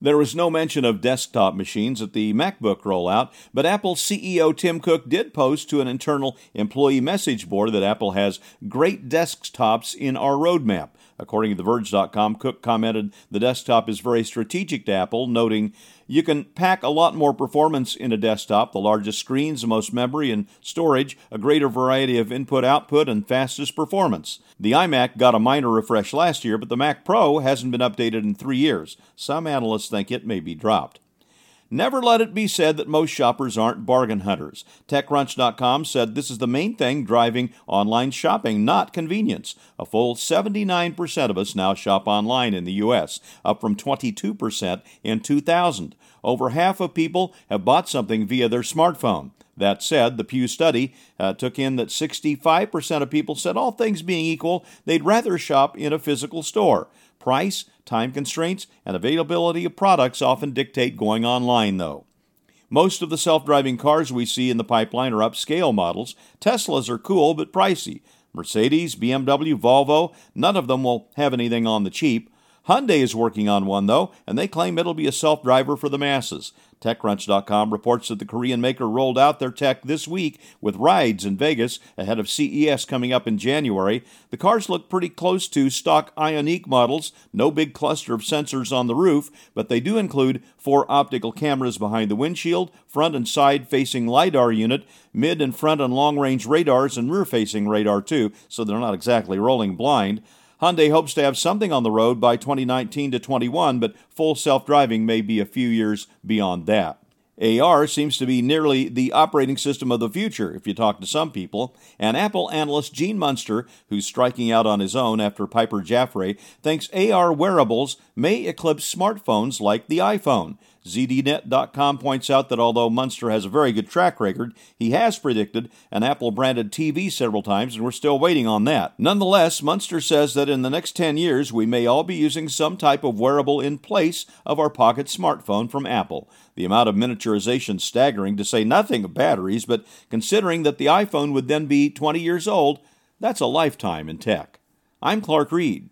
There was no mention of desktop machines at the MacBook rollout, but Apple CEO Tim Cook did post to an internal employee message board that Apple has great desktops in our roadmap. According to TheVerge.com, Cook commented the desktop is very strategic to Apple, noting, "You can pack a lot more performance in a desktop, the largest screens, the most memory and storage, a greater variety of input-output, and fastest performance." The iMac got a minor refresh last year, but the Mac Pro hasn't been updated in 3 years. Some analysts think it may be dropped. Never let it be said that most shoppers aren't bargain hunters. TechCrunch.com said this is the main thing driving online shopping, not convenience. A full 79% of us now shop online in the U.S., up from 22% in 2000. Over half of people have bought something via their smartphone. That said, the Pew study took in that 65% of people said, all things being equal, they'd rather shop in a physical store. Price, time constraints, and availability of products often dictate going online, though. Most of the self-driving cars we see in the pipeline are upscale models. Teslas are cool but pricey. Mercedes, BMW, Volvo, none of them will have anything on the cheap. Hyundai is working on one, though, and they claim it'll be a self-driver for the masses. TechCrunch.com reports that the Korean maker rolled out their tech this week with rides in Vegas ahead of CES coming up in January. The cars look pretty close to stock Ioniq models, no big cluster of sensors on the roof, but they do include 4 optical cameras behind the windshield, front and side-facing LiDAR unit, mid and front and long-range radars, and rear-facing radar too, so they're not exactly rolling blind. Hyundai hopes to have something on the road by 2019 to 21, but full self-driving may be a few years beyond that. AR seems to be nearly the operating system of the future, if you talk to some people, and Apple analyst Gene Munster, who's striking out on his own after Piper Jaffray, thinks AR wearables may eclipse smartphones like the iPhone. ZDNet.com points out that although Munster has a very good track record, he has predicted an Apple-branded TV several times, and we're still waiting on that. Nonetheless, Munster says that in the next 10 years, we may all be using some type of wearable in place of our pocket smartphone from Apple. The amount of miniaturization is staggering, to say nothing of batteries, but considering that the iPhone would then be 20 years old, that's a lifetime in tech. I'm Clark Reed.